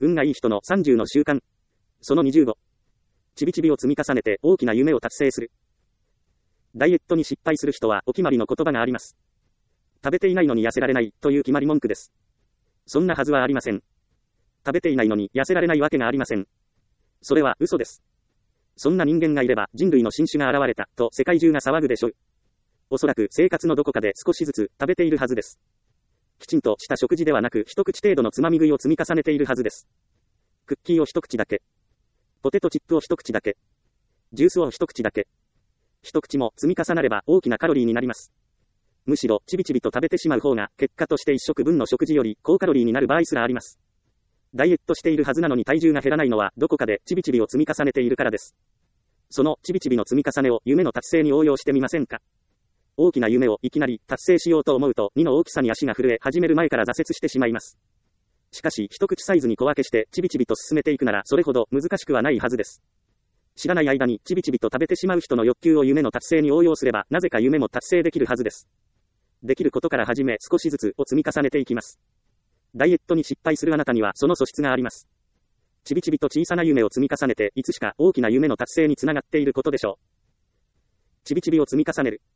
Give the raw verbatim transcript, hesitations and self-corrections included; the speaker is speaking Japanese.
運がいい人のさんじゅうの習慣。そのにじゅうご。ちびちびを積み重ねて大きな夢を達成する。ダイエットに失敗する人はお決まりの言葉があります。食べていないのに痩せられないという決まり文句です。そんなはずはありません。食べていないのに痩せられないわけがありません。それは嘘です。そんな人間がいれば人類の新種が現れたと世界中が騒ぐでしょう。おそらく生活のどこかで少しずつ食べているはずです。きちんとした食事ではなく一口程度のつまみ食いを積み重ねているはずです。クッキーを一口だけ。ポテトチップを一口だけ。ジュースを一口だけ。一口も積み重なれば大きなカロリーになります。むしろちびちびと食べてしまう方が結果として一食分の食事より高カロリーになる場合すらあります。ダイエットしているはずなのに体重が減らないのはどこかでちびちびを積み重ねているからです。そのちびちびの積み重ねを夢の達成に応用してみませんか。大きな夢をいきなり達成しようと思うとにの大きさに足が震え始める前から挫折してしまいます。しかし一口サイズに小分けしてちびちびと進めていくならそれほど難しくはないはずです。知らない間にちびちびと食べてしまう人の欲求を夢の達成に応用すればなぜか夢も達成できるはずです。できることから始め少しずつを積み重ねていきます。ダイエットに失敗するあなたにはその素質があります。ちびちびと小さな夢を積み重ねていつしか大きな夢の達成につながっていることでしょう。ちびちびを積み重ねる。